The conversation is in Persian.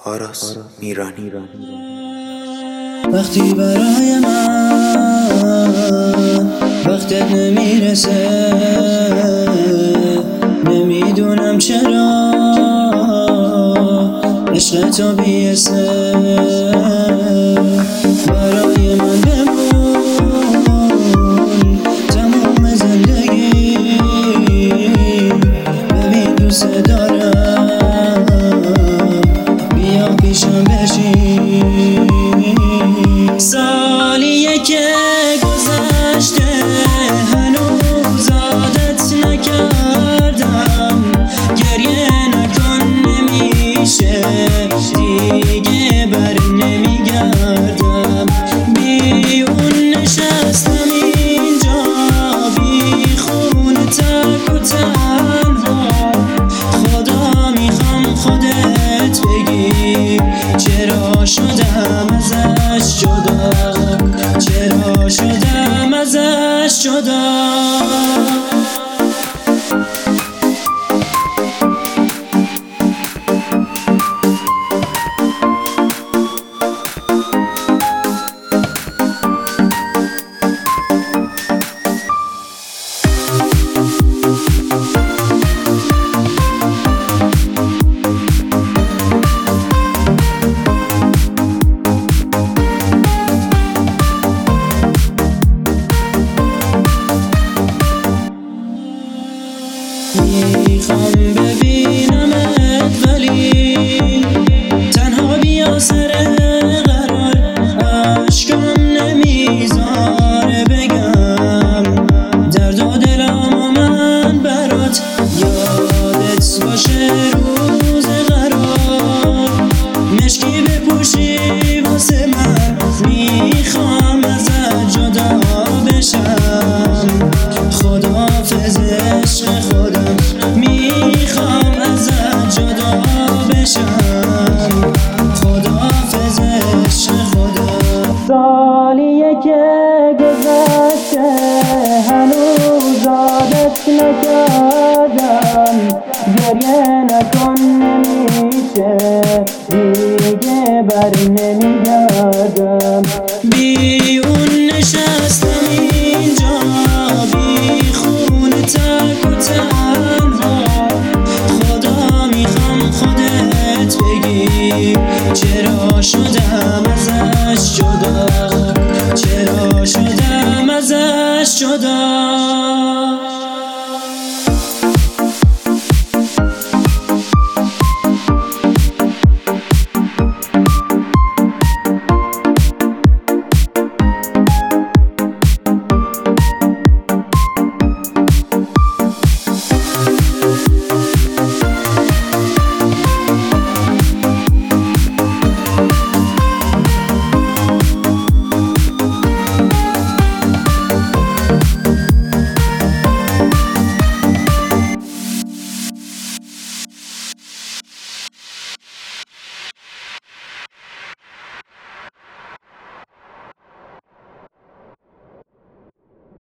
آراس میرانی. وقتی برای من وقتت نمیرسه، نمیدونم چرا عشق تو بیسه. برای من بمون تمام زندگی، ببین دوست دارم، بیا پیشم بشین. سالیه که گذشته هنوز عادت نکردم، گریه نکن نمیشه دیگه بر نمیگردم. بی اون نشستم اینجا بی خون تک و تنها، خدا میخوام خودت بگی چرا شدم ازش جدا، چرا شدم ازش جدا. میخوام ببینمت ولی تنها بیا سر قرار، عشقم نمیذاره بگم درد و دلم من برات. یادت باشه روز قرار مشکی بپوشی واسه من، میخوام ازت جدا بشم. خداحافظ عشق خودم، میخوام ازت جدا بشم. خداحافظ عشق خودم. سالیه که گذشته هنوز عادت نکردم، گریه نکن نمیشه دیگه بر نمیگردم. بی اون نشستم اینجا بی خون تک و تنها، خدا میخوام خودت بگی چرا شدم ازش جدا، چرا شدم ازش جدا.